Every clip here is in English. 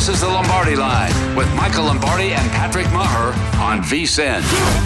This is the Lombardi Line with Michael Lombardi and Patrick Maher on VSiN.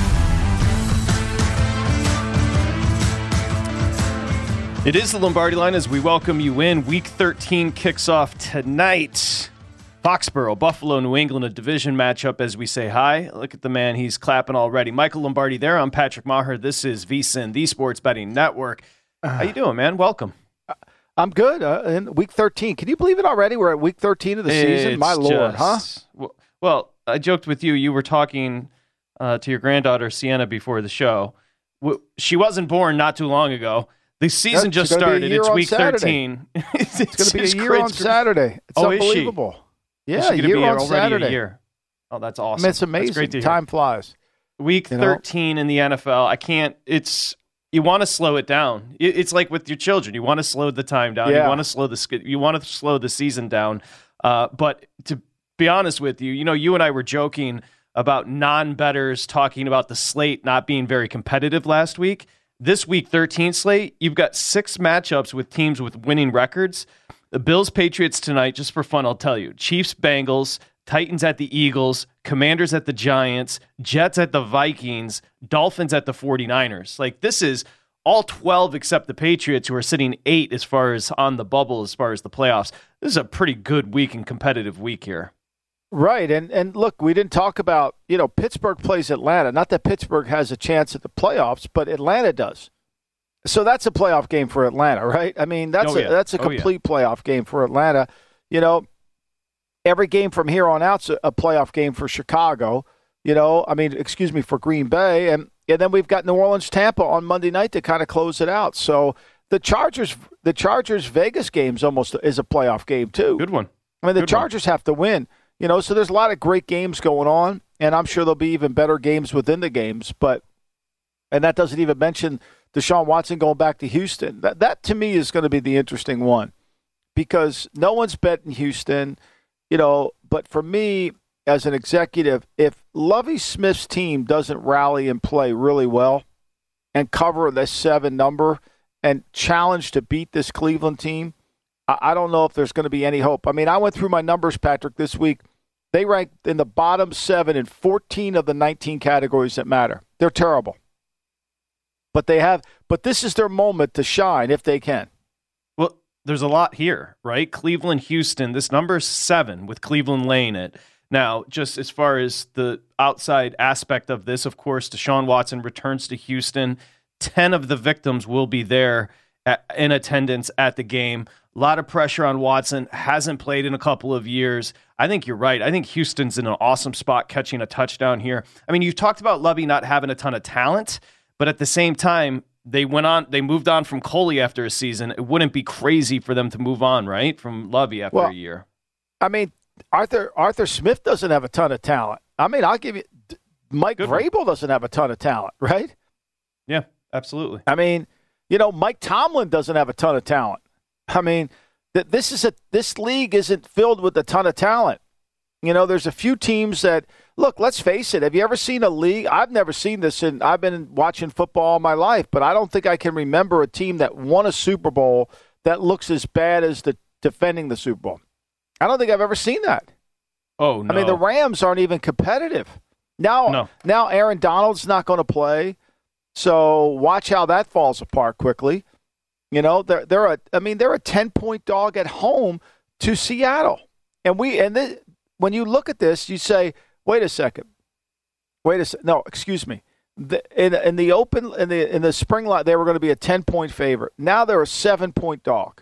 It is the Lombardi Line as we welcome you in. Week 13 kicks off tonight. Foxborough, Buffalo, New England, a division matchup as we say hi. Look at the man, he's clapping already. Michael Lombardi there. I'm Patrick Maher. This is VSiN, the Sports Betting Network. How you doing, man? Welcome. I'm good. In week 13. Can you believe it already? We're at week 13 of the season? My Lord, huh? Well, I joked with you. You were talking to your granddaughter, Sienna, before the show. She wasn't born not too long ago. The season just started. It's week 13. It's going to be a year on Saturday. It's unbelievable. Yeah, a year on Saturday. A year. Oh, that's awesome. I mean, it's amazing. Great to hear. Time flies. Week 13 in the NFL. You want to slow it down. It's like with your children. You want to slow the time down. Yeah. You want to slow the season down. But to be honest with you, you and I were joking about non-bettors talking about the slate not being very competitive last week. This week 13 slate, you've got 6 matchups with teams with winning records. The Bills Patriots tonight, just for fun, I'll tell you. Chiefs Bengals, Titans at the Eagles, Commanders at the Giants, Jets at the Vikings, Dolphins at the 49ers. Like, this is all 12 except the Patriots, who are sitting 8 as far as on the bubble, as far as the playoffs. This is a pretty good week and competitive week here. Right, and look, we didn't talk about, Pittsburgh plays Atlanta. Not that Pittsburgh has a chance at the playoffs, but Atlanta does. So that's a playoff game for Atlanta, right? I mean, that's a complete playoff game for Atlanta. Every game from here on out's a playoff game for Chicago, for Green Bay. And then we've got New Orleans, Tampa on Monday night to kind of close it out. So the Chargers Vegas game's almost is a playoff game too. Good one. I mean, the Chargers have to win, so there's a lot of great games going on, and I'm sure there'll be even better games within the games. And that doesn't even mention Deshaun Watson going back to Houston. That to me is going to be the interesting one, because no one's betting Houston. But for me, as an executive, if Lovie Smith's team doesn't rally and play really well and cover this 7 number and challenge to beat this Cleveland team, I don't know if there's going to be any hope. I mean, I went through my numbers, Patrick, this week. They ranked in the bottom 7 in 14 of the 19 categories that matter. They're terrible. But this is their moment to shine if they can. Well, there's a lot here, right? Cleveland, Houston, this number is 7 with Cleveland laying it. Now, just as far as the outside aspect of this, of course, Deshaun Watson returns to Houston. 10 of the victims will be there in attendance at the game. A lot of pressure on Watson. Hasn't played in a couple of years. I think you're right. I think Houston's in an awesome spot catching a touchdown here. I mean, you've talked about Lovie not having a ton of talent, but at the same time, they moved on from Coley after a season. It wouldn't be crazy for them to move on, right, from Lovie after a year. I mean, Arthur Smith doesn't have a ton of talent. I mean, I'll give you Mike Vrabel doesn't have a ton of talent, right? Yeah, absolutely. I mean, Mike Tomlin doesn't have a ton of talent. I mean, this league isn't filled with a ton of talent. There's a few teams that look. Let's face it. Have you ever seen a league? I've never seen this, and I've been watching football all my life, but I don't think I can remember a team that won a Super Bowl that looks as bad as the defending the Super Bowl. I don't think I've ever seen that. Oh no! I mean, the Rams aren't even competitive now. Now Aaron Donald's not going to play, so watch how that falls apart quickly. They're a 10-point dog at home to Seattle, when you look at this, you say, wait a second. No, excuse me. In the spring lot, they were going to be a 10-point favorite. Now they're a 7-point dog.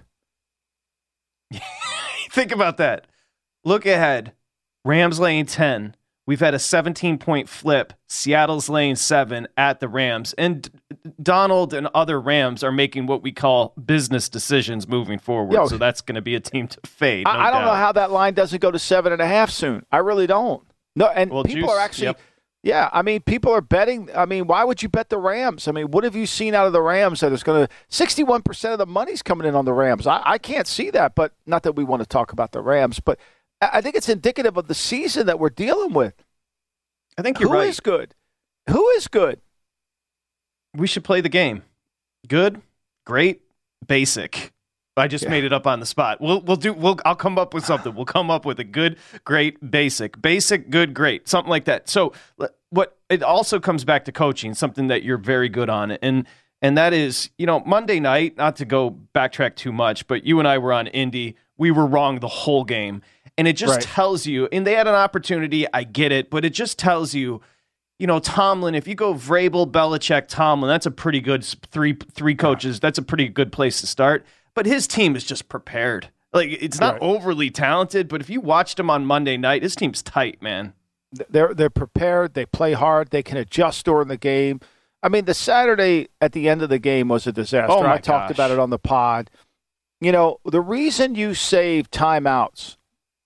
Think about that. Look ahead. Rams laying 10. We've had a 17-point flip. Seattle's laying 7 at the Rams. And Donald and other Rams are making what we call business decisions moving forward. So that's going to be a team to fade. I don't know how that line doesn't go to 7.5 soon. I really don't. No, and people are actually Yeah, I mean, people are betting. I mean, why would you bet the Rams? I mean, what have you seen out of the Rams that is going to – 61% of the money's coming in on the Rams. I can't see that, but not that we want to talk about the Rams. But I think it's indicative of the season that we're dealing with. I think you're right. Who is good? Who is good? We should play the game. Good, great, basic. I just made it up on the spot. I'll come up with something. We'll come up with a good, great, basic, good, great, something like that. So what it also comes back to coaching, something that you're very good on. And that is, Monday night, not to go backtrack too much, but you and I were on Indy. We were wrong the whole game. And it just tells you, and they had an opportunity, I get it, but it just tells you, Tomlin, if you go Vrabel, Belichick, Tomlin, that's a pretty good three coaches. That's a pretty good place to start. But his team is just prepared. Like, it's not overly talented, but if you watched him on Monday night, his team's tight, man. They're prepared. They play hard. They can adjust during the game. I mean, the Saturday at the end of the game was a disaster. Oh my I talked about it on the pod. The reason you save timeouts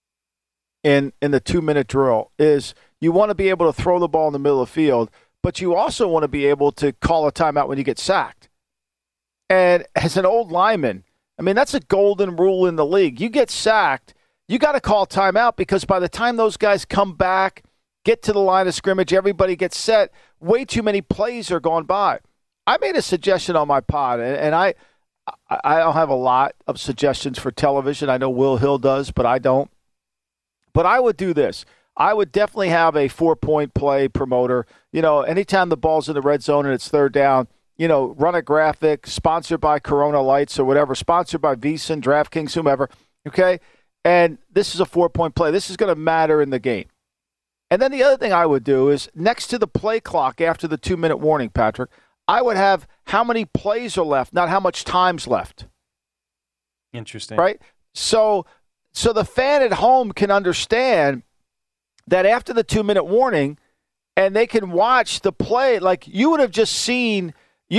in the 2-minute drill is you want to be able to throw the ball in the middle of the field, but you also want to be able to call a timeout when you get sacked. And as an old lineman, I mean, that's a golden rule in the league. You get sacked, you got to call timeout because by the time those guys come back, get to the line of scrimmage, everybody gets set, way too many plays are gone by. I made a suggestion on my pod, and I don't have a lot of suggestions for television. I know Will Hill does, but I don't. But I would do this. I would definitely have a 4-point play promoter. Anytime the ball's in the red zone and it's third down, run a graphic, sponsored by Corona Lights or whatever, sponsored by VSiN, DraftKings, whomever, okay? And this is a 4-point play. This is going to matter in the game. And then the other thing I would do is next to the play clock after the 2-minute warning, Patrick, I would have how many plays are left, not how much time's left. Interesting. Right? So the fan at home can understand that after the 2-minute warning, and they can watch the play, like you would have just seen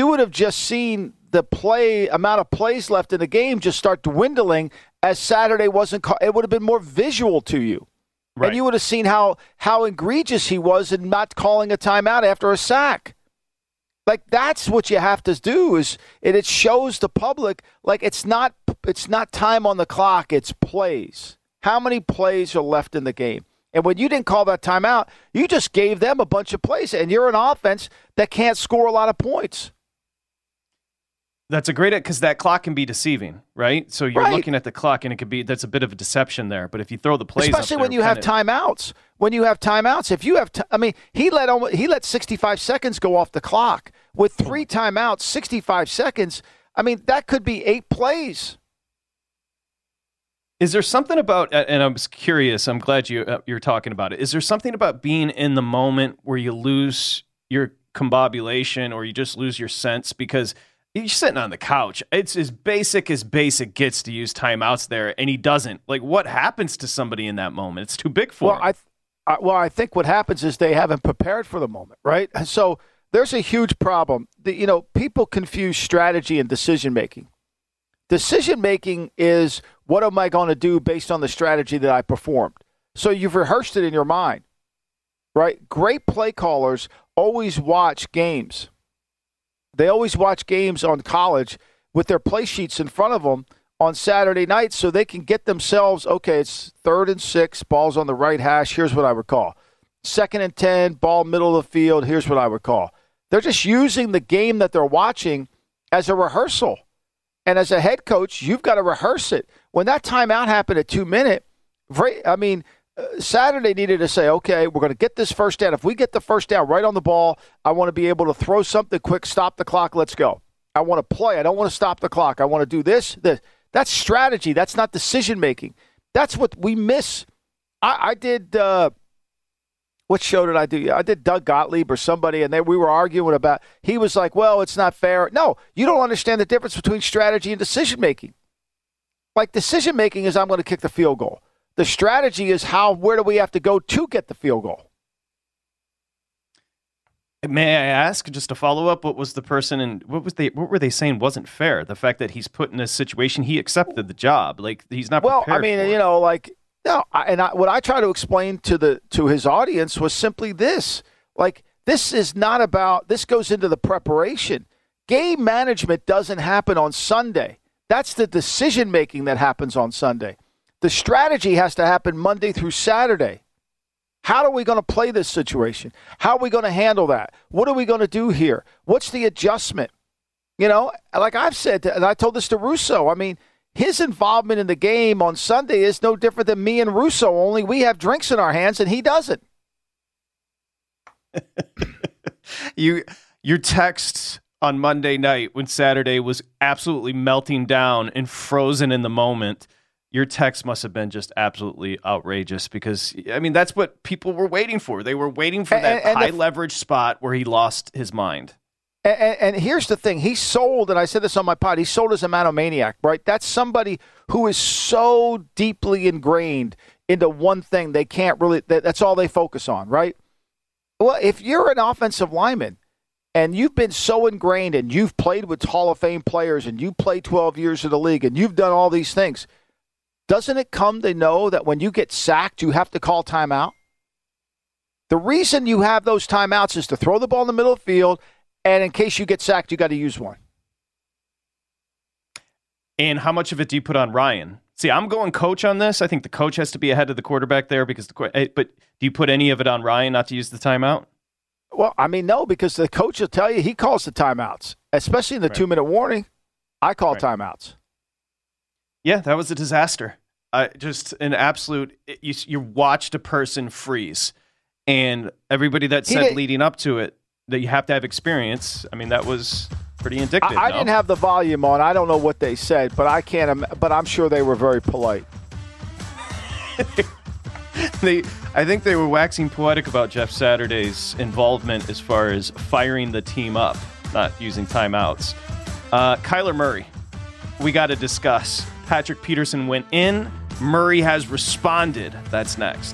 the amount of plays left in the game just start dwindling as Saturday wasn't it would have been more visual to you. Right. And you would have seen how egregious he was in not calling a timeout after a sack. Like, that's what you have to do it shows the public, like, it's not time on the clock, it's plays. How many plays are left in the game? And when you didn't call that timeout, you just gave them a bunch of plays, and you're an offense that can't score a lot of points. That's a great, because that clock can be deceiving, right? So you're looking at the clock, and that's a bit of a deception there. But if you throw the plays, especially up there, when you have timeouts, if you have, he let 65 seconds go off the clock with 3 timeouts, 65 seconds. I mean, that could be 8 plays. Is there something about, and I was curious, I'm glad you're talking about it. Is there something about being in the moment where you lose your combobulation or you just lose your sense? Because you're sitting on the couch. It's as basic gets to use timeouts there, and he doesn't. Like, what happens to somebody in that moment? It's too big for him. I think what happens is they haven't prepared for the moment, right? So there's a huge problem. People confuse strategy and decision-making. Decision-making is, what am I going to do based on the strategy that I performed? So you've rehearsed it in your mind, right? Great play callers always watch games. They always watch games on college with their play sheets in front of them on Saturday night so they can get themselves, okay, it's 3rd and 6, ball's on the right hash, here's what I would call. 2nd and 10, ball middle of the field, here's what I would call. They're just using the game that they're watching as a rehearsal. And as a head coach, you've got to rehearse it. When that timeout happened at 2-minute, Saturday needed to say, okay, we're going to get this first down. If we get the first down right on the ball, I want to be able to throw something quick, stop the clock, let's go. I want to play. I don't want to stop the clock. I want to do this. That's strategy. That's not decision-making. That's what we miss. I did what show did I do? I did Doug Gottlieb or somebody, and we were arguing about, he was like, well, it's not fair. No, you don't understand the difference between strategy and decision-making. Like, decision-making is, I'm going to kick the field goal. The strategy is where do we have to go to get the field goal? May I ask, just to follow up, what was the person and what were they saying wasn't fair? The fact that he's put in this situation, he accepted the job. Like, he's not prepared for it. What I try to explain to his audience was simply this. Like, this is not about, this goes into the preparation. Game management doesn't happen on Sunday. That's the decision-making that happens on Sunday. The strategy has to happen Monday through Saturday. How are we going to play this situation? How are we going to handle that? What are we going to do here? What's the adjustment? Like I've said, and I told this to Russo, I mean, his involvement in the game on Sunday is no different than me and Russo, only we have drinks in our hands and he doesn't. Your text on Monday night when Saturday was absolutely melting down and frozen in the moment, your text must have been just absolutely outrageous because, I mean, that's what people were waiting for. They were waiting for that high leverage spot where he lost his mind. And here's the thing. He sold, and I said this on my pod, he sold as a monomaniac, right? That's somebody who is so deeply ingrained into one thing they can't really, that's all they focus on, right? Well, if you're an offensive lineman and you've been so ingrained and you've played with Hall of Fame players and you played 12 years in the league and you've done all these things, doesn't it come to know that when you get sacked, you have to call timeout? The reason you have those timeouts is to throw the ball in the middle of the field, and in case you get sacked, you got to use one. And how much of it do you put on Ryan? See, I'm going coach on this. I think the coach has to be ahead of the quarterback there but do you put any of it on Ryan not to use the timeout? Well, I mean, no, because the coach will tell you he calls the timeouts, especially in the 2-minute warning. I call timeouts. Yeah, that was a disaster. Just an absolute, you watched a person freeze. And everybody that said leading up to it that you have to have experience, I mean, that was pretty indicative. I didn't have the volume on. I don't know what they said, but but I'm sure they were very polite. I think they were waxing poetic about Jeff Saturday's involvement as far as firing the team up, not using timeouts. Kyler Murray, we got to discuss. Patrick Peterson went in. Murray has responded. That's next.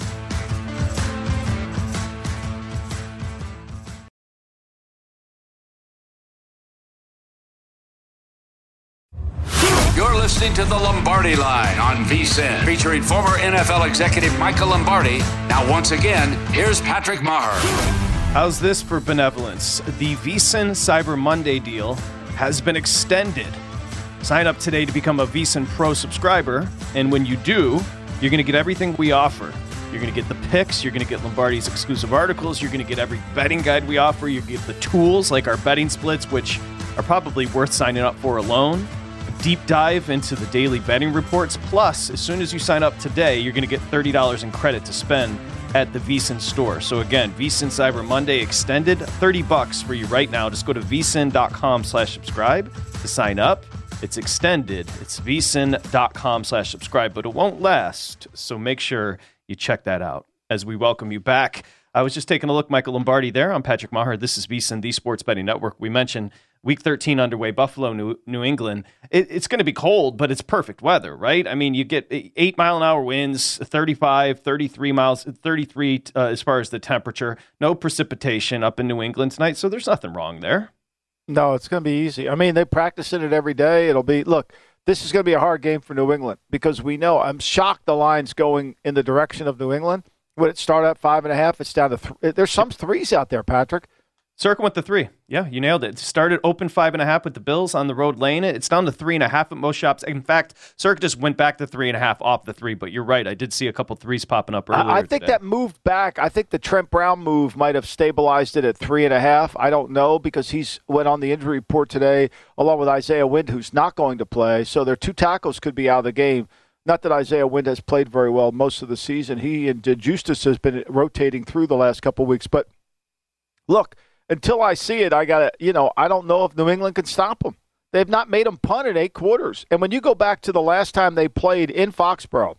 You're listening to the Lombardi Line on VSiN, featuring former NFL executive Michael Lombardi. Now, once again, here's Patrick Maher. How's this for benevolence? The VSiN Cyber Monday deal has been extended. Sign up today to become a VSiN Pro subscriber, and when you do, you're going to get everything we offer. You're going to get the picks, you're going to get Lombardi's exclusive articles, you're going to get every betting guide we offer, you get the tools like our betting splits, which are probably worth signing up for alone. Deep dive into the daily betting reports. Plus, as soon as you sign up today, you're going to get $30 in credit to spend at the VSiN store. So again, VSiN Cyber Monday extended, $30 for you right now. Just go to vsin.com/subscribe to sign up. It's extended. It's vsin.com/subscribe, but it won't last. So make sure you check that out as we welcome you back. I was just taking a look, Michael Lombardi there. I'm Patrick Maher. This is VSiN, the Sports Betting Network. We mentioned Week 13 underway, Buffalo, New England. It's going to be cold, but it's perfect weather, right? I mean, you get 8-mile-an-hour winds, 35, 33 miles, 33 as far as the temperature. No precipitation up in New England tonight, so there's nothing wrong there. No, it's going to be easy. I mean, they practice in it every day. Look, this is going to be a hard game for New England because we know, I'm shocked the line's going in the direction of New England. Would it start at 5.5? It's down to there's some threes out there, Patrick. Circa went to 3. Yeah, you nailed it. It started open 5.5 with the Bills on the road laying it. It's down to 3.5 at most shops. In fact, Circa just went back to 3.5 off the 3. But you're right. I did see a couple threes popping up earlier. I think that moved back. I think the Trent Brown move might have stabilized it at 3.5. I don't know because he's went on the injury report today along with Isaiah Wynn, who's not going to play. So their 2 tackles could be out of the game. Not that Isaiah Wynn has played very well most of the season. He and DeJustice has been rotating through the last couple of weeks. But look, until I see it, I don't know if New England can stop them. They've not made them punt in 8 quarters. And when you go back to the last time they played in Foxborough,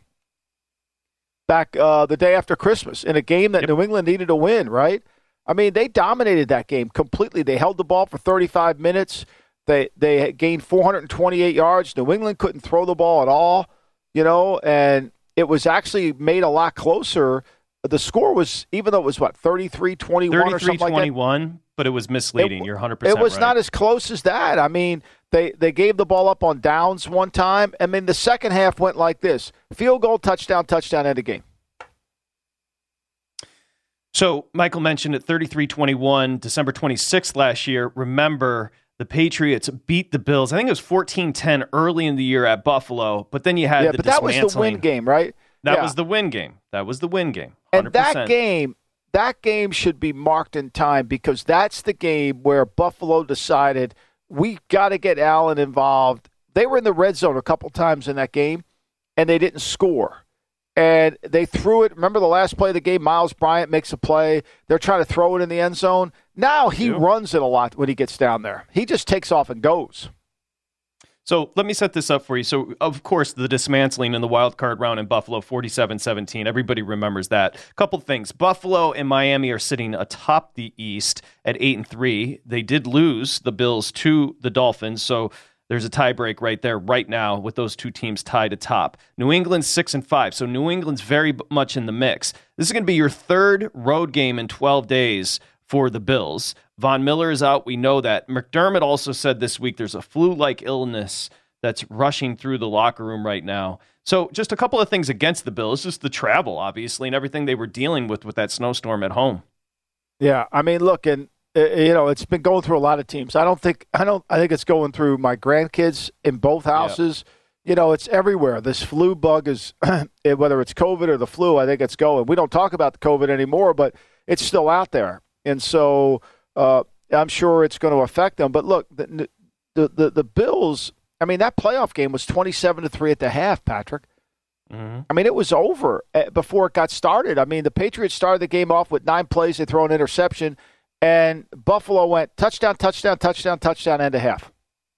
back the day after Christmas, in a game that New England needed to win, right? I mean, they dominated that game completely. They held the ball for 35 minutes. They gained 428 yards. New England couldn't throw the ball at all, and it was actually made a lot closer. The score was, even though it was, 33-21 or something like that? 33-21, but it was misleading. You're 100% It was right. not as close as that. I mean, they gave the ball up on downs one time. I mean, the second half went like this. Field goal, touchdown, end of game. So Michael mentioned at 33-21, December 26th last year. Remember, the Patriots beat the Bills. I think it was 14-10 early in the year at Buffalo, but then you had the dismantling. That was the win game, right? That was the win game. 100%. And that game should be marked in time because that's the game where Buffalo decided we got to get Allen involved. They were in the red zone a couple times in that game, and they didn't score. And they threw it. Remember the last play of the game, Miles Bryant makes a play. They're trying to throw it in the end zone. Now he runs it a lot when he gets down there. He just takes off and goes. So let me set this up for you. So, of course, the dismantling in the wild card round in Buffalo, 47-17. Everybody remembers that. A couple things. Buffalo and Miami are sitting atop the East at 8-3. They did lose the Bills to the Dolphins, so there's a tiebreak right there right now with those two teams tied atop. New England's 6-5, so New England's very much in the mix. This is going to be your third road game in 12 days for the Bills. Von Miller is out. We know that. McDermott also said this week there's a flu-like illness that's rushing through the locker room right now. So just a couple of things against the Bills, just the travel, obviously, and everything they were dealing with that snowstorm at home. Yeah, I mean, look, and it's been going through a lot of teams. I think it's going through my grandkids in both houses. Yeah. It's everywhere. This flu bug is, whether it's COVID or the flu, I think it's going. We don't talk about the COVID anymore, but it's still out there. And so I'm sure it's going to affect them. But look, the Bills, I mean, that playoff game was 27-3 at the half, Patrick. Mm-hmm. I mean, it was over before it got started. I mean, the Patriots started the game off with 9 plays. They throw an interception. And Buffalo went touchdown, touchdown, touchdown, touchdown, end of half.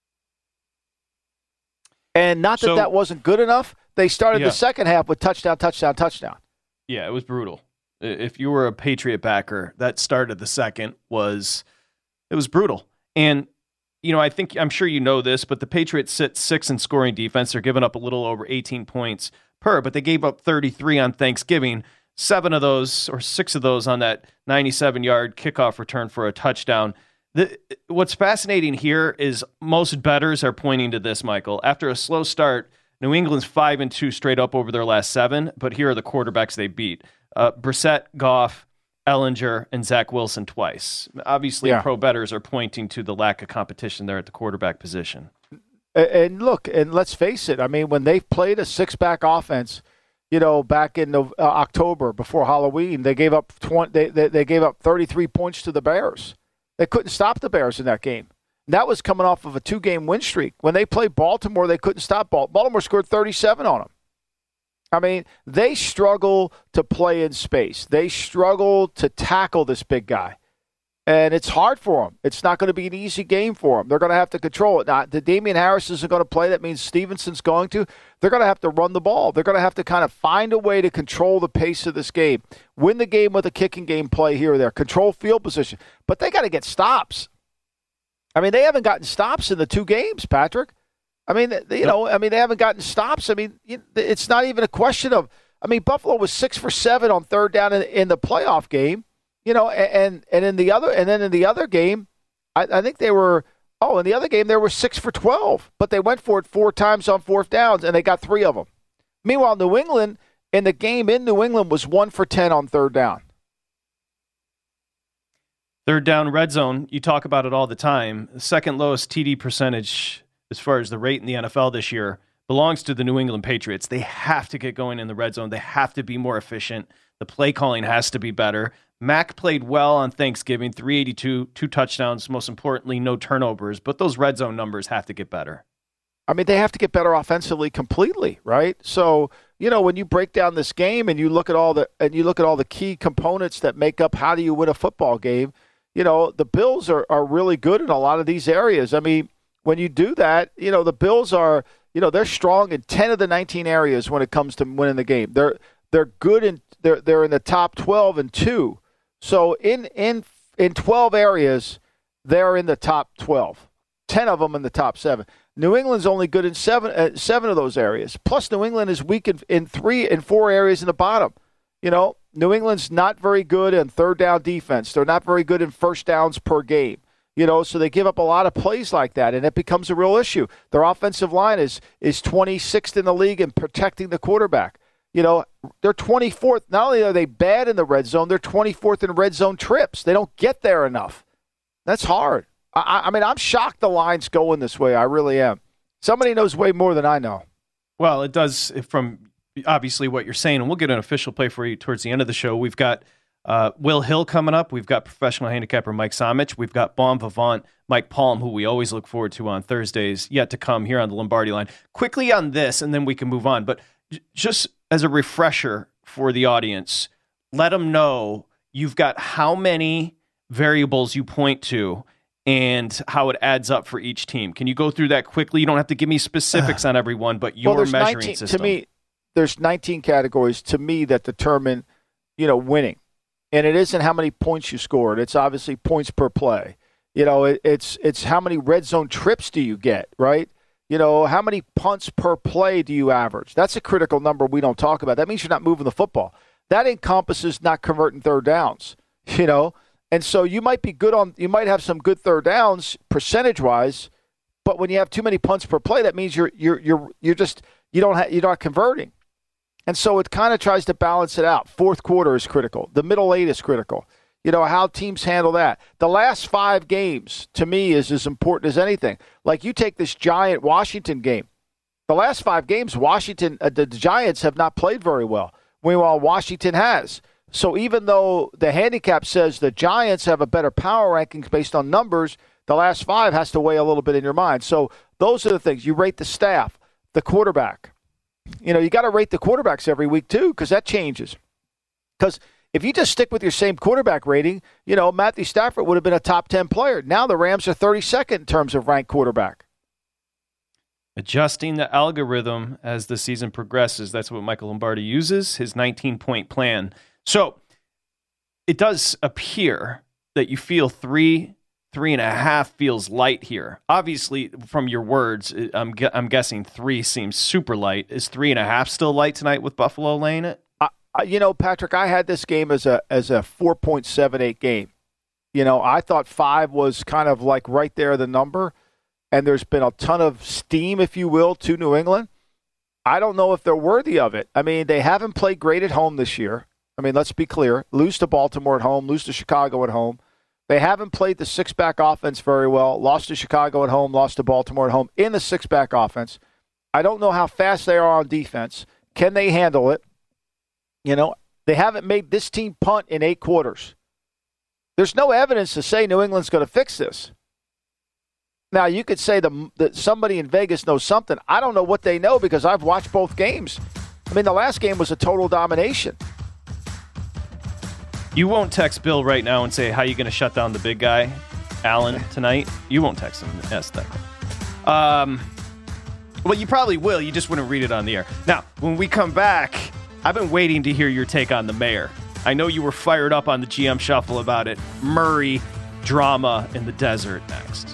And not that wasn't good enough. They started the second half with touchdown, touchdown, touchdown. Yeah, it was brutal. If you were a Patriot backer, that start of the second was brutal. And, I'm sure you know this, but the Patriots sit 6th in scoring defense. They're giving up a little over 18 points per, but they gave up 33 on Thanksgiving. 7 of those, or 6 of those on that 97-yard kickoff return for a touchdown. What's fascinating here is most bettors are pointing to this, Michael. After a slow start, New England's 5-2 straight up over their last 7, but here are the quarterbacks they beat. Brissett, Goff, Ellinger, and Zach Wilson twice. Obviously, pro bettors are pointing to the lack of competition there at the quarterback position. And look, and let's face it, I mean, when they played a 6-back offense, back in October before Halloween, they gave up they gave up 33 points to the Bears. They couldn't stop the Bears in that game. And that was coming off of a 2-game win streak. When they played Baltimore, they couldn't stop Baltimore scored 37 on them. I mean, they struggle to play in space. They struggle to tackle this big guy. And it's hard for them. It's not going to be an easy game for them. They're going to have to control it. Now, the Damian Harris isn't going to play. That means Stevenson's going to. They're going to have to run the ball. They're going to have to kind of find a way to control the pace of this game. Win the game with a kicking game play here or there. Control field position. But they got to get stops. I mean, they haven't gotten stops in the 2 games, Patrick. I mean, they haven't gotten stops. I mean, it's not even a question of. I mean, Buffalo was 6 for 7 on third down in the playoff game. And in the other game, I think they were. Oh, in the other game they were 6 for 12, but they went for it 4 times on 4th downs and they got 3 of them. Meanwhile, New England in the game in New England was 1 for 10 on third down. Third down red zone. You talk about it all the time. The second lowest TD percentage as far as the rate in the NFL this year belongs to the New England Patriots. They have to get going in the red zone. They have to be more efficient. The play calling has to be better. Mac played well on Thanksgiving, 382, 2 touchdowns, most importantly, no turnovers, but those red zone numbers have to get better. I mean, they have to get better offensively completely, right? So, when you break down this game and you look at all the key components that make up how do you win a football game, the Bills are really good in a lot of these areas. I mean, when you do that, the Bills are, they're strong in 10 of the 19 areas when it comes to winning the game. They're good in they're in the top 12 and 2. So in 12 areas, they're in the top 12. 10 of them in the top 7. New England's only good in 7 of those areas. Plus, New England is weak in 3 and 4 areas in the bottom. New England's not very good in third down defense. They're not very good in first downs per game. So they give up a lot of plays like that, and it becomes a real issue. Their offensive line is 26th in the league in protecting the quarterback. They're 24th. Not only are they bad in the red zone, they're 24th in red zone trips. They don't get there enough. That's hard. I mean, I'm shocked the line's going this way. I really am. Somebody knows way more than I know. Well, it does from obviously what you're saying, and we'll get an official play for you towards the end of the show. We've got Will Hill coming up. We've got professional handicapper Mike Somich. We've got Bon Vivant Mike Palm, who we always look forward to on Thursdays, yet to come here on the Lombardi Line. Quickly on this, and then we can move on. But just as a refresher for the audience, let them know you've got how many variables you point to and how it adds up for each team. Can you go through that quickly? You don't have to give me specifics on everyone, but your measuring 19, system. To me, there's 19 categories to me that determine, winning. And it isn't how many points you scored. It's obviously points per play. It's how many red zone trips do you get, right? How many punts per play do you average? That's a critical number we don't talk about. That means you're not moving the football. That encompasses not converting third downs, And so you might you might have some good third downs percentage-wise, but when you have too many punts per play, that means you're not converting. And so it kind of tries to balance it out. Fourth quarter is critical. The middle eight is critical. How teams handle that. The last 5 games, to me, is as important as anything. Like you take this Giant Washington game. The last 5 games, the Giants have not played very well. Meanwhile, Washington has. So even though the handicap says the Giants have a better power rankings based on numbers, the last 5 has to weigh a little bit in your mind. So those are the things. You rate the staff, the quarterback. You got to rate the quarterbacks every week too, because that changes. Because if you just stick with your same quarterback rating, Matthew Stafford would have been a top 10 player. Now the Rams are 32nd in terms of ranked quarterback. Adjusting the algorithm as the season progresses. That's what Michael Lombardi uses, his 19-point plan. So it does appear that you feel 3.5 feels light here. Obviously, from your words, I'm guessing 3 seems super light. Is 3.5 still light tonight with Buffalo laying it? Patrick, I had this game as a 4.78 game. I thought 5 was kind of like right there, the number. And there's been a ton of steam, if you will, to New England. I don't know if they're worthy of it. I mean, they haven't played great at home this year. I mean, let's be clear. Lose to Baltimore at home, lose to Chicago at home. They haven't played the six-back offense very well. Lost to Chicago at home, lost to Baltimore at home in the six-back offense. I don't know how fast they are on defense. Can they handle it? They haven't made this team punt in 8 quarters. There's no evidence to say New England's going to fix this. Now, you could say that somebody in Vegas knows something. I don't know what they know because I've watched both games. I mean, the last game was a total domination. You won't text Bill right now and say, how are you going to shut down the big guy, Allen, tonight? You won't text him and ask that. Well, you probably will. You just wouldn't read it on the air. Now, when we come back, I've been waiting to hear your take on the mayor. I know you were fired up on the GM Shuffle about it. Murray, drama in the desert next.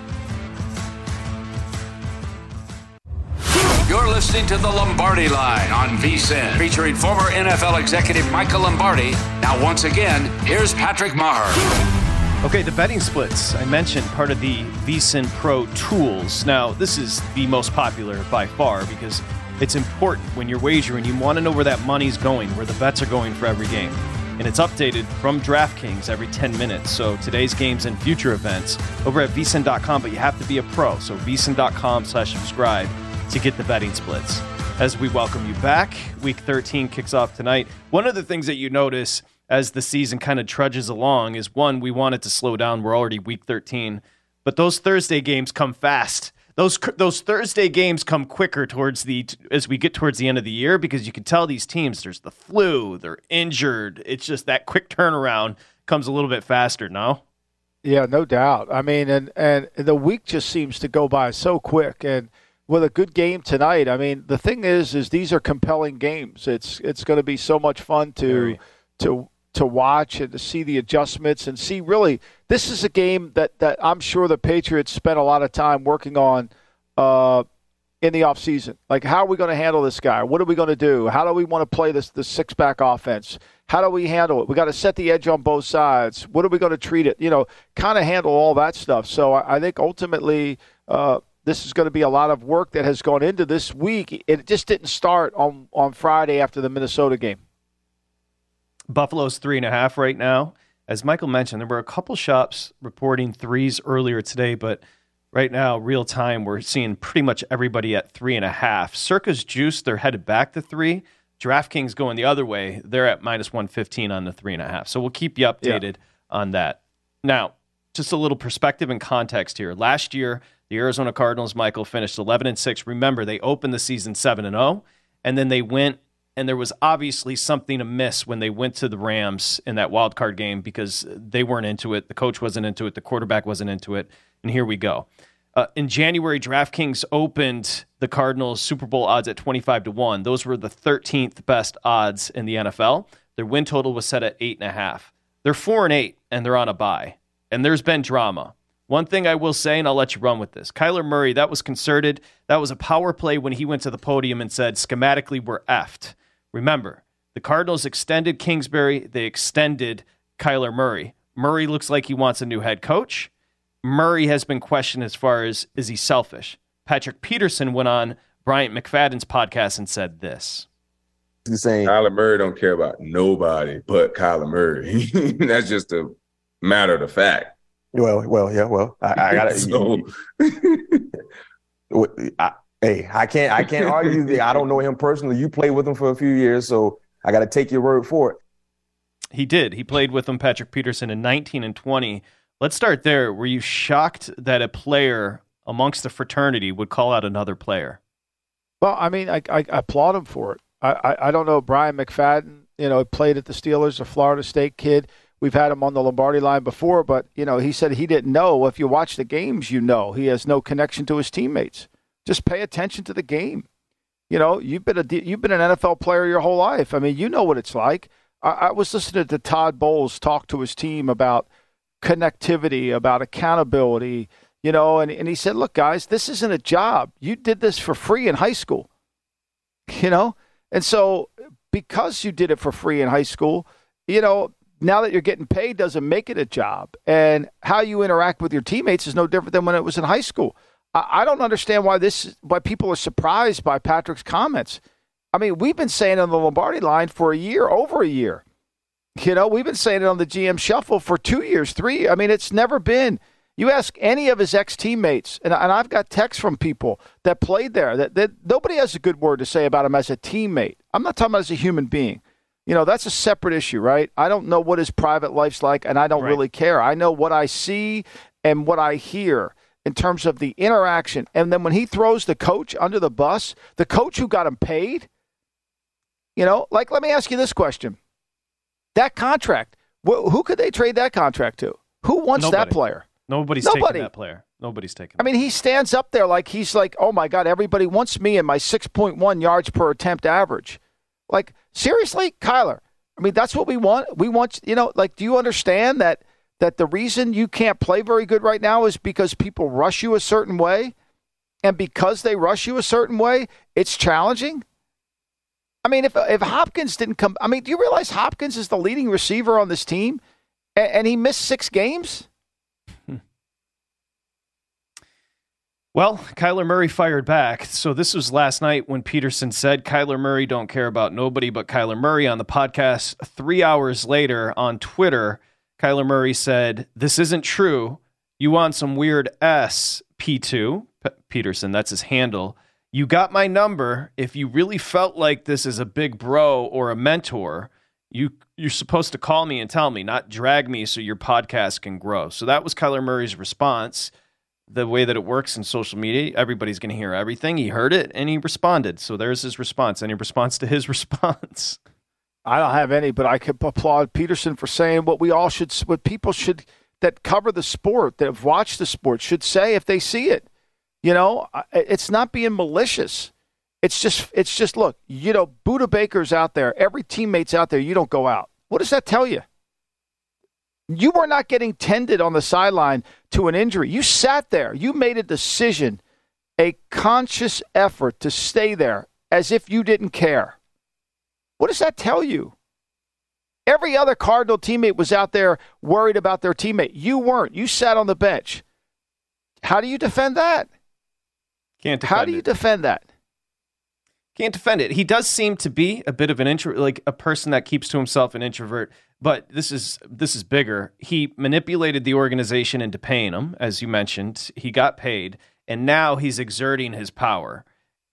You're listening to the Lombardi Line on VSiN, featuring former NFL executive Michael Lombardi. Now, once again, here's Patrick Maher. Okay, the betting splits. I mentioned part of the VSiN Pro tools. Now, this is the most popular by far because it's important when you're wagering. You want to know where that money's going, where the bets are going for every game. And it's updated from DraftKings every 10 minutes. So today's games and future events over at VSiN.com, but you have to be a pro. So VSiN.com/subscribe. to get the betting splits. As we welcome you back, Week 13 kicks off tonight. One of the things that you notice as the season kind of trudges along is, one, we want it to slow down. We're already Week 13. But those Thursday games come fast. Those Thursday games come quicker as we get towards the end of the year because you can tell these teams, there's the flu, they're injured. It's just that quick turnaround comes a little bit faster, no? Yeah, no doubt. I mean, and the week just seems to go by so quick. And with a good game tonight, I mean, the thing is these are compelling games. It's going to be so much fun to watch and to see the adjustments and see really this is a game that I'm sure the Patriots spent a lot of time working on in the offseason. Like, how are we going to handle this guy? What are we going to do? How do we want to play this six-back offense? How do we handle it? We got to set the edge on both sides. What are we going to treat it? Kind of handle all that stuff. So I think ultimately this is going to be a lot of work that has gone into this week. It just didn't start on Friday after the Minnesota game. Buffalo's 3.5 right now. As Michael mentioned, there were a couple shops reporting 3s earlier today, but right now, real time, we're seeing pretty much everybody at 3.5. Circa's Juice, they're headed back to 3. DraftKings going the other way. They're at minus 115 on the 3.5. So we'll keep you updated on that. Now, just a little perspective and context here. Last year, the Arizona Cardinals, Michael, finished 11-6. Remember, they opened the season 7-0, and then they went, and there was obviously something amiss when they went to the Rams in that wild card game because they weren't into it. The coach wasn't into it. The quarterback wasn't into it. And here we go. In January, DraftKings opened the Cardinals Super Bowl odds at 25-1. Those were the 13th best odds in the NFL. Their win total was set at 8.5. They're 4-8, and they're on a bye. And there's been drama. One thing I will say, and I'll let you run with this. Kyler Murray, that was concerted. That was a power play when he went to the podium and said, schematically, we're effed. Remember, the Cardinals extended Kingsbury. They extended Kyler Murray. Murray looks like he wants a new head coach. Murray has been questioned as far as, is he selfish? Patrick Peterson went on Bryant McFadden's podcast and said this. Saying Kyler Murray don't care about nobody but Kyler Murray. That's just a matter of the fact. Well, I got to. I can't argue that I don't know him personally. You played with him for a few years, so I got to take your word for it. He did. He played with him, Patrick Peterson, in 19 and 20. Let's start there. Were you shocked that a player amongst the fraternity would call out another player? Well, I mean, I applaud him for it. I don't know. Brian McFadden, played at the Steelers, a Florida State kid. We've had him on the Lombardi line before, but, he said he didn't know. If you watch the games, he has no connection to his teammates. Just pay attention to the game. You've been an NFL player your whole life. I mean, you know what it's like. I was listening to Todd Bowles talk to his team about connectivity, about accountability, and he said, look, guys, this isn't a job. You did this for free in high school, And so because you did it for free in high school, now that you're getting paid doesn't make it a job. And how you interact with your teammates is no different than when it was in high school. I don't understand why people are surprised by Patrick's comments. I mean, we've been saying it on the Lombardi line for over a year. We've been saying it on the GM Shuffle for 2 years, 3. I mean, it's never been. You ask any of his ex-teammates, and I've got texts from people that played there, that nobody has a good word to say about him as a teammate. I'm not talking about as a human being. That's a separate issue, right? I don't know what his private life's like, and I don't really care. I know what I see and what I hear in terms of the interaction. And then when he throws the coach under the bus, the coach who got him paid, let me ask you this question. That contract, who could they trade that contract to? Who wants that player? Nobody's taking that player. Nobody's taking that. I mean, he stands up there like he's like, oh, my God, everybody wants me and my 6.1 yards per attempt average. Like, seriously, Kyler? I mean, that's what we want. We want, do you understand that the reason you can't play very good right now is because people rush you a certain way? And because they rush you a certain way, it's challenging? I mean, if Hopkins didn't come, I mean, do you realize Hopkins is the leading receiver on this team and he missed 6 games? Well, Kyler Murray fired back. So this was last night when Peterson said Kyler Murray don't care about nobody but Kyler Murray on the podcast. 3 hours later on Twitter, Kyler Murray said, this isn't true. You want some weird S, P2, Peterson, that's his handle. You got my number. If you really felt like this is a big bro or a mentor, you're supposed to call me and tell me, not drag me so your podcast can grow. So that was Kyler Murray's response. The way that it works in social media, everybody's going to hear everything. He heard it and he responded. So there's his response. Any response to his response? I don't have any, but I could applaud Peterson for saying what people should that cover the sport, that have watched the sport, should say if they see it. It's not being malicious. It's just look, Buda Baker's out there. Every teammate's out there. You don't go out. What does that tell you? You were not getting tended on the sideline to an injury. You sat there. You made a decision, a conscious effort to stay there as if you didn't care. What does that tell you? Every other Cardinal teammate was out there worried about their teammate. You weren't. You sat on the bench. How do you defend that? Can't defend it. How do you defend that? Can't defend it. He does seem to be a bit of an introvert, like a person that keeps to himself, an introvert. But this is bigger. He manipulated the organization into paying him, as you mentioned. He got paid, and now he's exerting his power.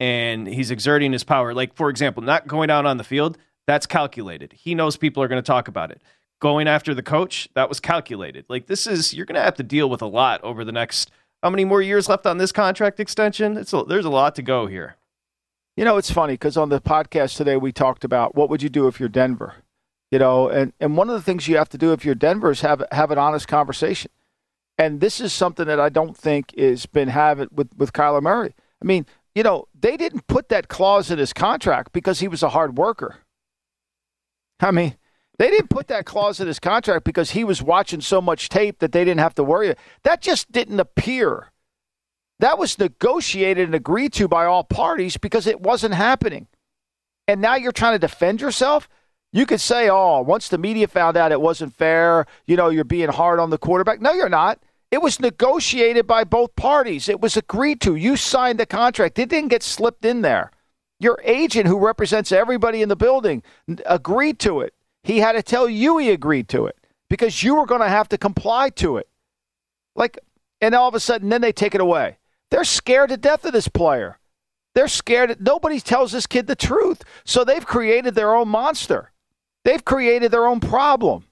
and he's exerting his power. Like, for example, not going out on the field, that's calculated. He knows people are going to talk about it. Going after the coach, that was calculated. Like, you're going to have to deal with a lot over the next, how many more years left on this contract extension? There's a lot to go here. You know, it's funny because on the podcast today, we talked about what would you do if you're Denver? You know, and one of the things you have to do if you're Denver is have an honest conversation. And this is something that I don't think has been having with Kyler Murray. I mean, you know, they didn't put that clause in his contract because he was a hard worker. I mean, they didn't put that clause in his contract because he was watching so much tape that they didn't have to worry. That just didn't appear. That was negotiated and agreed to by all parties because it wasn't happening. And now you're trying to defend yourself? You could say, once the media found out it wasn't fair, you know, you're being hard on the quarterback. No, you're not. It was negotiated by both parties. It was agreed to. You signed the contract. It didn't get slipped in there. Your agent, who represents everybody in the building, agreed to it. He had to tell you he agreed to it because you were going to have to comply to it. And all of a sudden, then they take it away. They're scared to death of this player. They're scared. Nobody tells this kid the truth. So they've created their own monster. They've created their own problem.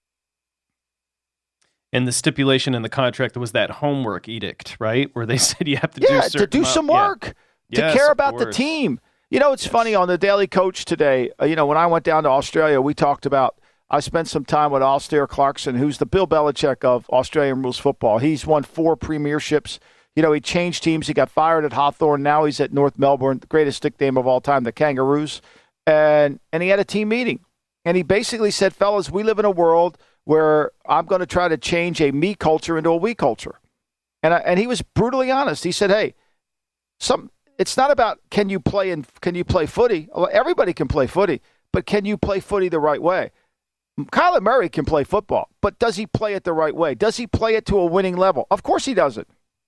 And the stipulation in the contract was that homework edict, right? Where they said you have to do some work, to care about the team. You know, it's funny on the Daily Coach today, you know, when I went down to Australia, we talked about, I spent some time with Alistair Clarkson, who's the Bill Belichick of Australian rules football. He's won 4 premierships. You know, he changed teams. He got fired at Hawthorn. Now he's at North Melbourne, the greatest nickname of all time, the Kangaroos. And he had a team meeting. And he basically said, fellas, we live in a world where I'm going to try to change a me culture into a we culture. And he was brutally honest. He said, hey, it's not about can you play footy. Well, everybody can play footy, but can you play footy the right way? Kyler Murray can play football, but does he play it the right way? Does he play it to a winning level? Of course he doesn't.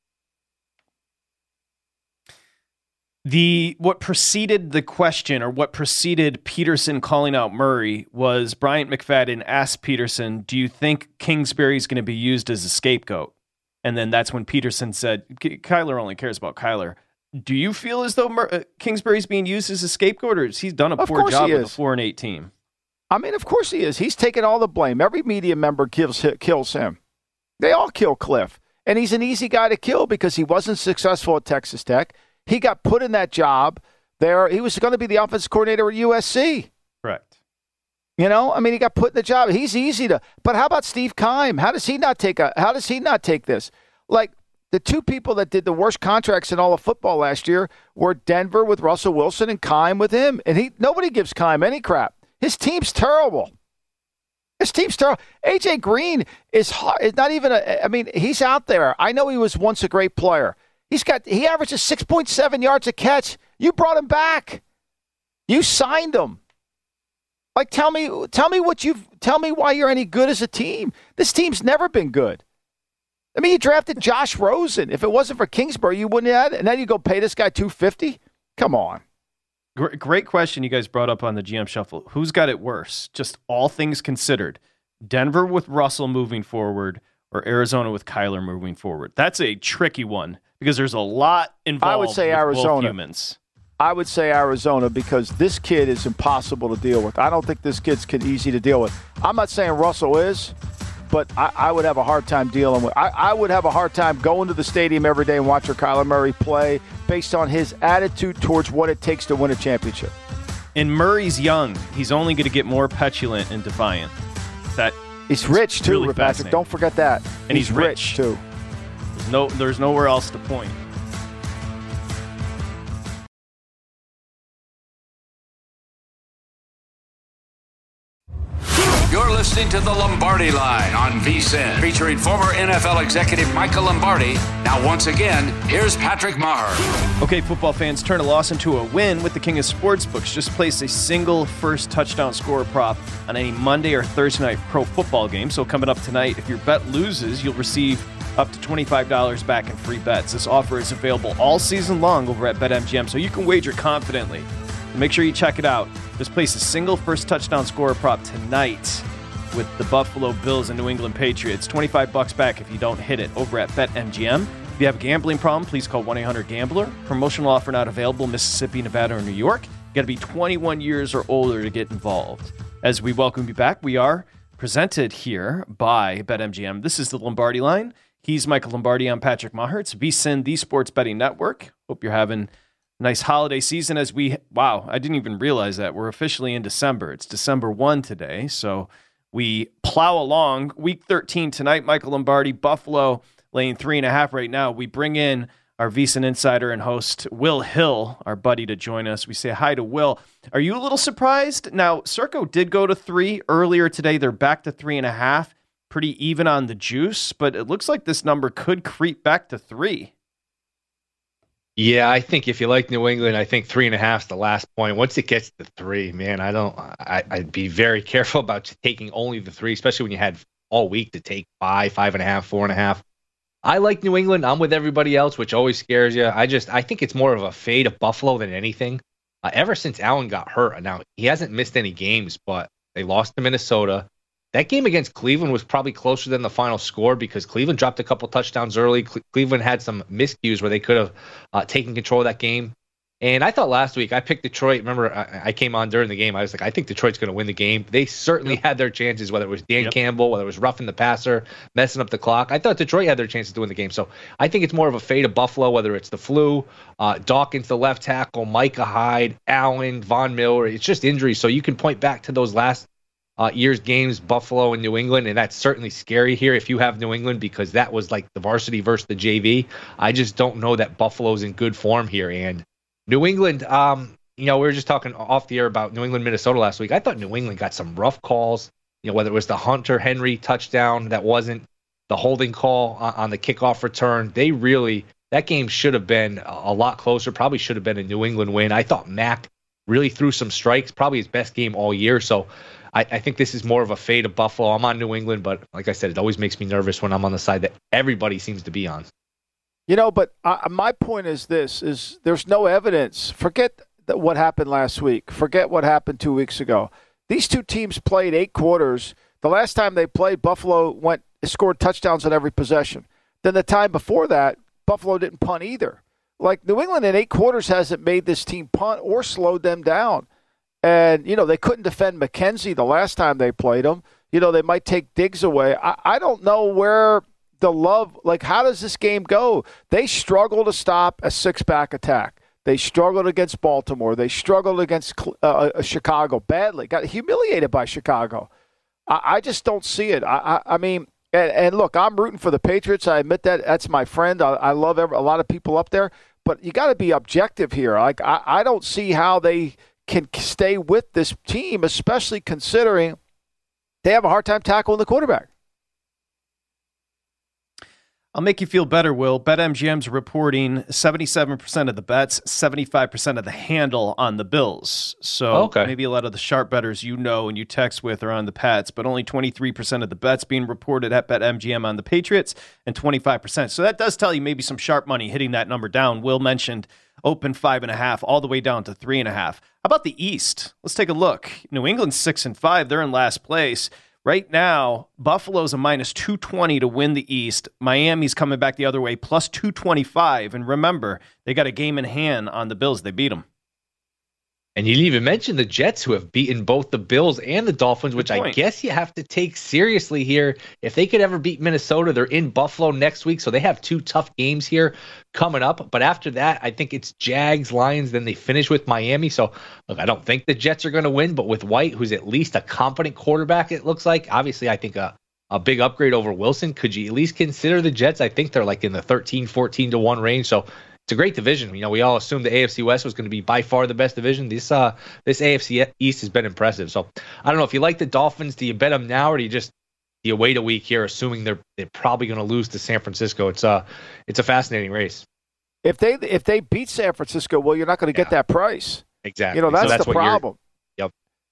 What preceded the question, or what preceded Peterson calling out Murray, was Bryant McFadden asked Peterson, do you think Kingsbury is going to be used as a scapegoat? And then that's when Peterson said, Kyler only cares about Kyler. Do you feel as though Kingsbury's being used as a scapegoat, or has he done a poor job with a 4-8 team? I mean, of course he is. He's taking all the blame. Every media member kills him. They all kill Cliff. And he's an easy guy to kill because he wasn't successful at Texas Tech. He got put in that job there. He was going to be the offensive coordinator at USC. Correct. You know, I mean, he got put in the job. He's easy to. But how about Steve Keim? How does he not take this? Like, the 2 people that did the worst contracts in all of football last year were Denver with Russell Wilson and Keim with him. And nobody gives Keim any crap. His team's terrible. AJ Green is not even he's out there. I know he was once a great player. He averages 6.7 yards a catch. You brought him back. You signed him. Like, tell me why you're any good as a team. This team's never been good. I mean, you drafted Josh Rosen. If it wasn't for Kingsbury, you wouldn't have had it. And then you go pay this guy $250? Come on. Great question you guys brought up on the GM Shuffle. Who's got it worse? Just all things considered. Denver with Russell moving forward, or Arizona with Kyler moving forward? That's a tricky one because there's a lot involved. I would say with Arizona. Both humans. I would say Arizona because this kid is impossible to deal with. I don't think this kid's easy to deal with. I'm not saying Russell is, but I would have a hard time dealing with. I would have a hard time going to the stadium every day and watching Kyler Murray play based on his attitude towards what it takes to win a championship. And Murray's young. He's only going to get more petulant and defiant. He's rich too, really Patrick. Don't forget that. And he's rich too. There's nowhere else to point. You're listening to The Lombardi Line on VSiN, featuring former NFL executive Michael Lombardi. Now, once again, here's Patrick Maher. Okay, football fans, turn a loss into a win with the king of sportsbooks. Just place a single first touchdown scorer prop on any Monday or Thursday night pro football game. So coming up tonight, if your bet loses, you'll receive up to $25 back in free bets. This offer is available all season long over at BetMGM, so you can wager confidently. Make sure you check it out. Just place a single first touchdown scorer prop tonight with the Buffalo Bills and New England Patriots. $25 back if you don't hit it over at BetMGM. If you have a gambling problem, please call 1-800-GAMBLER. Promotional offer not available in Mississippi, Nevada, or New York. You got to be 21 years or older to get involved. As we welcome you back, we are presented here by BetMGM. This is the Lombardi Line. He's Michael Lombardi. I'm Patrick Maher. It's VSiN, the Sports Betting Network. Hope you're having a nice holiday season as wow, I didn't even realize that. We're officially in December. It's December 1 today, so we plow along. Week 13 tonight, Michael Lombardi, Buffalo laying 3.5 right now. We bring in our VSiN insider and host, Will Hill, our buddy, to join us. We say hi to Will. Are you a little surprised? Now, Circo did go to 3 earlier today. They're back to 3.5. Pretty even on the juice, but it looks like this number could creep back to 3. Yeah, I think if you like New England, I think 3.5 is the last point. Once it gets to 3, man, I'd be very careful about taking only the 3, especially when you had all week to take 5, 5.5, 4.5. I like New England. I'm with everybody else, which always scares you. I think it's more of a fade of Buffalo than anything. Ever since Allen got hurt, now he hasn't missed any games, but they lost to Minnesota. That game against Cleveland was probably closer than the final score because Cleveland dropped a couple touchdowns early. Cleveland had some miscues where they could have taken control of that game. And I thought last week I picked Detroit. Remember, I came on during the game. I was like, I think Detroit's going to win the game. They certainly had their chances, whether it was Dan Campbell, whether it was roughing the passer, messing up the clock. I thought Detroit had their chances to win the game. So I think it's more of a fade of Buffalo, whether it's the flu, Dawkins, the left tackle, Micah Hyde, Allen, Von Miller. It's just injuries. So you can point back to those last year's games, Buffalo and New England, and that's certainly scary here if you have New England because that was like the varsity versus the JV. I just don't know that Buffalo's in good form here. And New England, we were just talking off the air about New England, Minnesota last week. I thought New England got some rough calls, whether it was the Hunter Henry touchdown that wasn't, the holding call on the kickoff return. That game should have been a lot closer, probably should have been a New England win. I thought Mac really threw some strikes, probably his best game all year. So I think this is more of a fade of Buffalo. I'm on New England, but like I said, it always makes me nervous when I'm on the side that everybody seems to be on. But my point is this, there's no evidence. Forget what happened last week. Forget what happened 2 weeks ago. These two teams played 8 quarters. The last time they played, Buffalo scored touchdowns on every possession. Then the time before that, Buffalo didn't punt either. Like New England in 8 quarters hasn't made this team punt or slowed them down. And, they couldn't defend McKenzie the last time they played them. They might take Diggs away. I don't know where the love, how does this game go? They struggle to stop a 6-back attack. They struggled against Baltimore. They struggled against Chicago badly. Got humiliated by Chicago. I just don't see it. I mean, and look, I'm rooting for the Patriots. I admit that. That's my friend. I love a lot of people up there. But you got to be objective here. I don't see how they can stay with this team, especially considering they have a hard time tackling the quarterback. I'll make you feel better, Will. BetMGM's reporting 77% of the bets, 75% of the handle on the Bills. So maybe a lot of the sharp bettors and you text with are on the Pats, but only 23% of the bets being reported at BetMGM on the Patriots and 25%. So that does tell you maybe some sharp money hitting that number down. Will mentioned open 5.5 all the way down to 3.5. How about the East? Let's take a look. New England's 6-5. They're in last place. Right now, Buffalo's a minus 220 to win the East. Miami's coming back the other way, plus 225. And remember, they got a game in hand on the Bills. They beat them. And you didn't even mention the Jets, who have beaten both the Bills and the Dolphins, which I guess you have to take seriously here. If they could ever beat Minnesota, they're in Buffalo next week, so they have 2 tough games here coming up. But after that, I think it's Jags, Lions, then they finish with Miami. So, look, I don't think the Jets are going to win, but with White, who's at least a competent quarterback, it looks like, obviously I think a big upgrade over Wilson. Could you at least consider the Jets? I think they're in the 13-14-1 range, so it's a great division. We all assumed the AFC West was going to be by far the best division. This AFC East has been impressive. So I don't know if you like the Dolphins. Do you bet them now, or do you wait a week here, assuming they're probably going to lose to San Francisco? It's a fascinating race. If they beat San Francisco, well, you're not going to get that price. Exactly. That's the problem. Yep.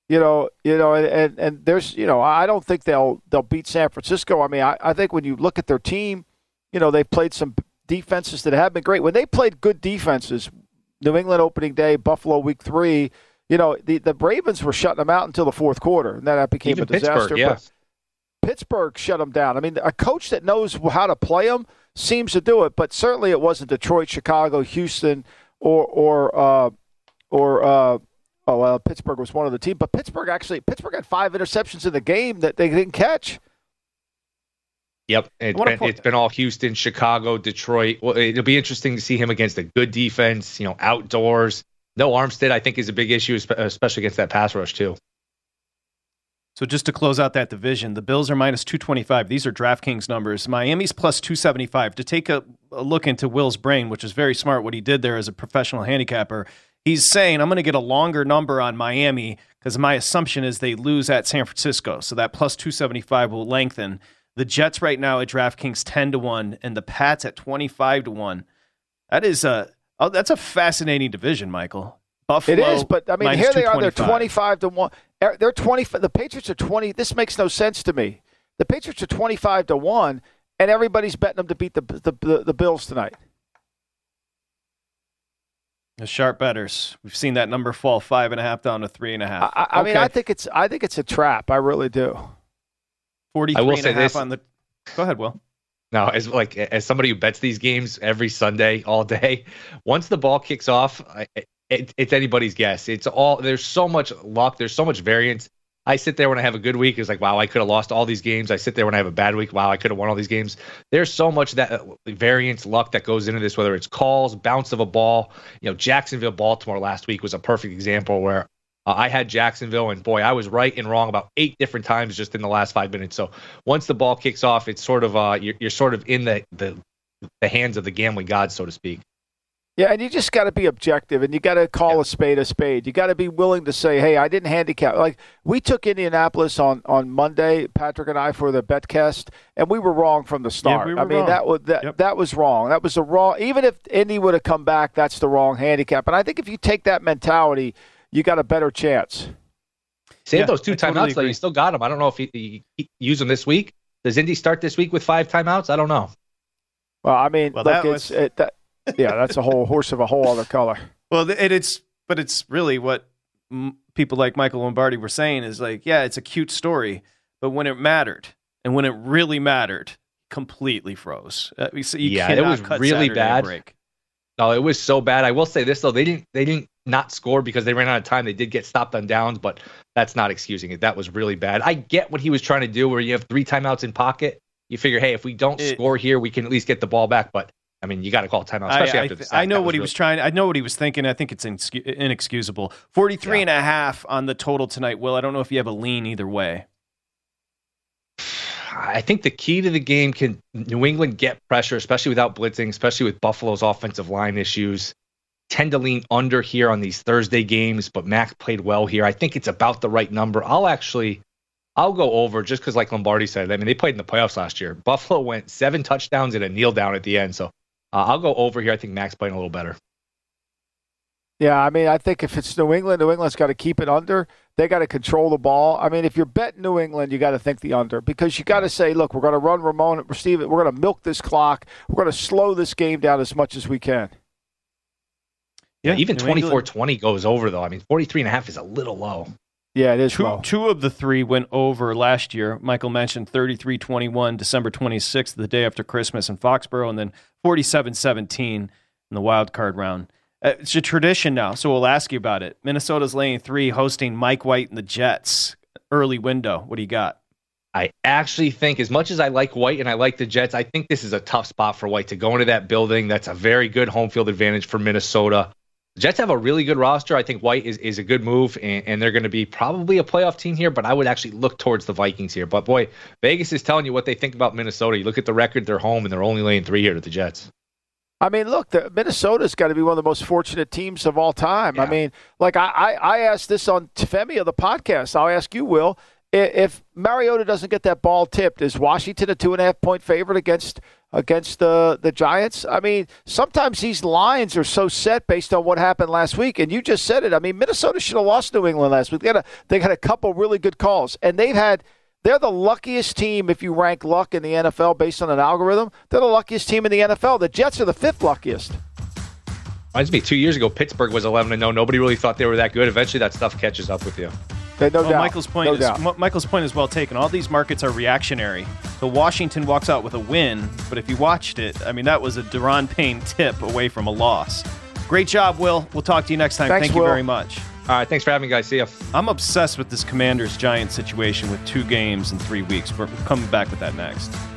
And there's I don't think they'll beat San Francisco. I mean, I think when you look at their team, they've played some defenses that have been great. When they played good defenses, New England opening day, Buffalo week 3, the Ravens were shutting them out until the fourth quarter, and then that became a disaster. Pittsburgh, yeah. Pittsburgh shut them down. I mean, a coach that knows how to play them seems to do it, but certainly it wasn't Detroit, Chicago, Houston, or Pittsburgh was one of the teams. But Pittsburgh had 5 interceptions in the game that they didn't catch. Yep, it's been all Houston, Chicago, Detroit. Well, it'll be interesting to see him against a good defense, outdoors. No Armstead, I think, is a big issue, especially against that pass rush, too. So just to close out that division, the Bills are minus 225. These are DraftKings numbers. Miami's plus 275. To take a look into Will's brain, which is very smart what he did there as a professional handicapper, he's saying, I'm going to get a longer number on Miami because my assumption is they lose at San Francisco. So that plus 275 will lengthen. The Jets right now at DraftKings 10-1 and the Pats at 25-1. That's a fascinating division, Michael. Buffalo, it is, but I mean, here they are. They're 25-1. They're 20. The Patriots are 20. This makes no sense to me. The Patriots are 25-1, and everybody's betting them to beat the Bills tonight. The sharp bettors. We've seen that number fall 5.5 down to 3.5. I mean, I think it's a trap. I really do. 43.5 on the. Go ahead, Will. No, as somebody who bets these games every Sunday, all day, once the ball kicks off, it's anybody's guess. There's so much luck. There's so much variance. I sit there when I have a good week. It's like, wow, I could have lost all these games. I sit there when I have a bad week. Wow, I could have won all these games. There's so much that variance, luck that goes into this, whether it's calls, bounce of a ball. Jacksonville, Baltimore last week was a perfect example where I had Jacksonville, and boy, I was right and wrong about 8 different times just in the last 5 minutes. So once the ball kicks off, it's sort of you're sort of in the hands of the gambling gods, so to speak. Yeah, and you just got to be objective, and you got to call a spade a spade. You got to be willing to say, hey, I didn't handicap. Like, we took Indianapolis on Monday, Patrick and I, for the BetCast, and we were wrong from the start. Yeah, wrong. That was wrong. That was the wrong. Even if Indy would have come back, that's the wrong handicap. And I think if you take that mentality, you got a better chance. Save those 2 timeouts, though. You still got them. I don't know if he use them this week. Does Indy start this week with 5 timeouts? I don't know. Well, I mean, that's a whole horse of a whole other color. Well, it's really what people like Michael Lombardi were saying is like, yeah, it's a cute story, but when it mattered and when it really mattered, completely froze. It was really bad. Break. No, it was so bad. I will say this though, they didn't not score because they ran out of time. They did get stopped on downs, but that's not excusing it. That was really bad. I get what he was trying to do, where you have 3 timeouts in pocket. You figure, hey, if we don't score here, we can at least get the ball back. But I mean, you got to call timeout, especially after the sack. I know what he was trying. I know what he was thinking. I think it's inexcusable. 43.5 on the total tonight. Will, I don't know if you have a lean either way. I think the key to the game, can New England get pressure, especially without blitzing, especially with Buffalo's offensive line issues. Tend to lean under here on these Thursday games, but Mac played well here. I think it's about the right number. I'll go over just because, like Lombardi said, I mean, they played in the playoffs last year. Buffalo went 7 touchdowns and a kneel down at the end. So I'll go over here. I think Mac's playing a little better. Yeah, I mean, I think if it's New England's got to keep it under. They got to control the ball. I mean, if you're betting New England, you got to think the under, because you got to say, look, we're going to run Ramon, Steve, we're going to milk this clock. We're going to slow this game down as much as we can. Yeah, even 24-20 goes over, though. I mean, 43.5 is a little low. Yeah, it is low. 2 of the 3 went over last year. Michael mentioned 33-21, December 26th, the day after Christmas in Foxborough, and then 47-17 in the wild card round. It's a tradition now, so we'll ask you about it. Minnesota's laying 3, hosting Mike White and the Jets. Early window. What do you got? I actually think, as much as I like White and I like the Jets, I think this is a tough spot for White to go into that building. That's a very good home field advantage for Minnesota. The Jets have a really good roster. I think White is a good move, and they're going to be probably a playoff team here, but I would actually look towards the Vikings here. But, boy, Vegas is telling you what they think about Minnesota. You look at the record, they're home, and they're only laying 3 here to the Jets. I mean, look, Minnesota's got to be one of the most fortunate teams of all time. Yeah. I mean, like I asked this on Femi of the podcast. I'll ask you, Will. If Mariota doesn't get that ball tipped, is Washington a 2.5-point favorite against the Giants? I mean, sometimes these lines are so set based on what happened last week, and you just said it. I mean, Minnesota should have lost New England last week. They had a couple really good calls, and they're the luckiest team if you rank luck in the NFL based on an algorithm. They're the luckiest team in the NFL. The Jets are the 5th luckiest. Reminds me, 2 years ago, Pittsburgh was 11-0. Nobody really thought they were that good. Eventually, that stuff catches up with you. No doubt. Michael's point is well taken. All these markets are reactionary. So Washington walks out with a win, but if you watched it, I mean, that was a Daron Payne tip away from a loss. Great job, Will. We'll talk to you next time. Thank you very much. All right, thanks for having me, guys. See ya. I'm obsessed with this Commanders-Giants situation with 2 games in 3 weeks. We're coming back with that next.